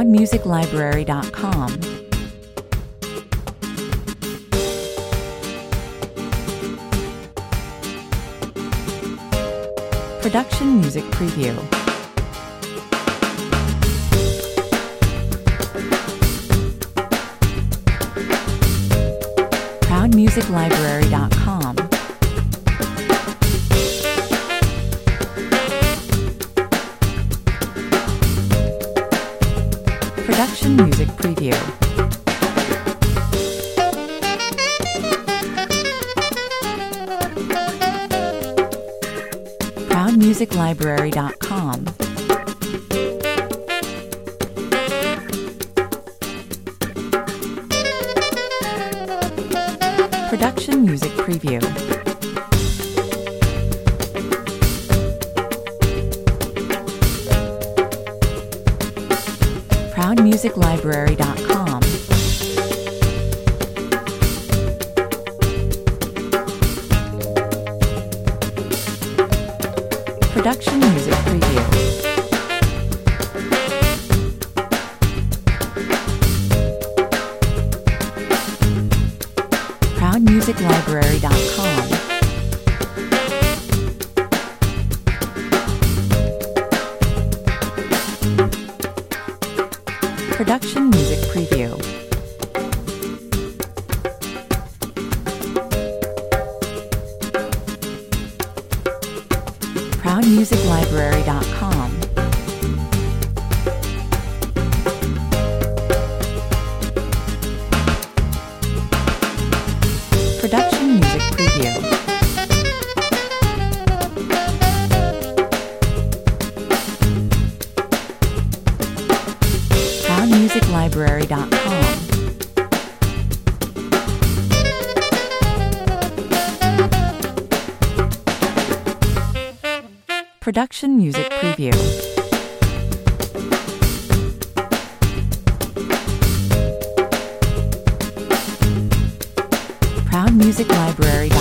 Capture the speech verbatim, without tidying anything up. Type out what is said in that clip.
proud music library dot com. Production Music Preview. proud music library dot com. Production Music Preview. proud music library dot com. Production Music Preview. proud music library dot com. Production Music Preview. proud music library dot com. Production Music Preview. proud music library dot com. Production Music Preview. proud music library dot com. Production Music Preview. proud music library